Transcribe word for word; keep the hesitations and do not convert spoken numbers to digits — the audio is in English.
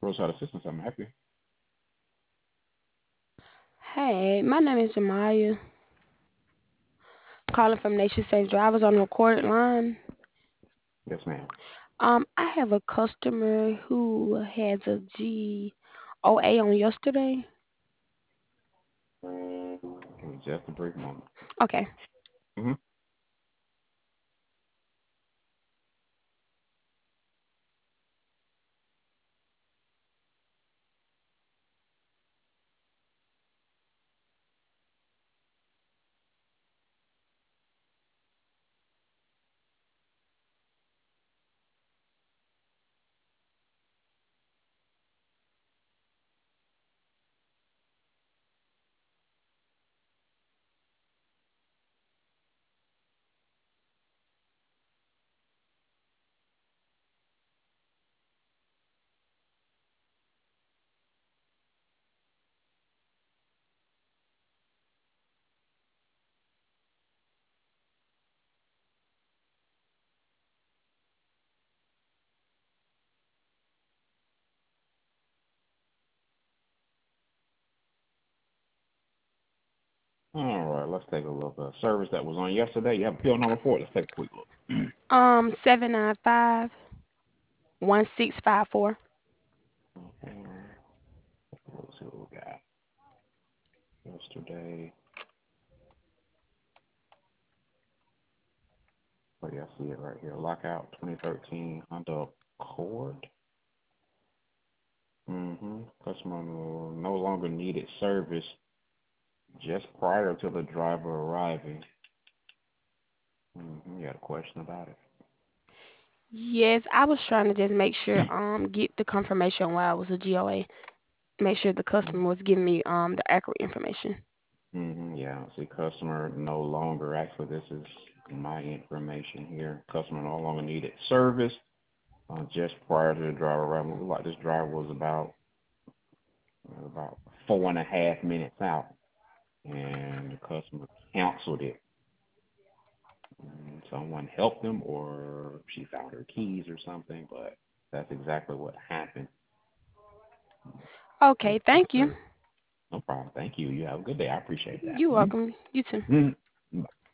Roadside assistance. I'm happy. Hey, my name is Jamaya, calling from Nation Safe Drivers on the recorded line. Yes, ma'am. Um, I have a customer who has a G O A on yesterday. Give me just a brief moment. Okay. Mm-hmm. All right, let's take a look. Uh, service that was on yesterday. You have a P O number for it. Let's take a quick look. Um, seven nine five one six five four. Okay, let's see what we got. Yesterday. Oh, yeah, I see it right here. Lockout twenty thirteen Honda Accord. Mm-hmm. Customer no no longer needed service just prior to the driver arriving. Mm-hmm. You got a question about it? Yes, I was trying to just make sure, um, get the confirmation why it was a G O A. Make sure the customer was giving me um the accurate information. Mm-hmm. Yeah. See, customer no longer. Actually, this is my information here. Customer no longer needed service uh, just prior to the driver arrival. Looked like this driver was about uh, about four and a half minutes out, and the customer canceled it. And someone helped them, or she found her keys or something. But that's exactly what happened. Okay, Yes, yes, thank you. sir. No problem. Thank you. You have a good day. I appreciate that. You're Mm-hmm. welcome. You too. Mm-hmm.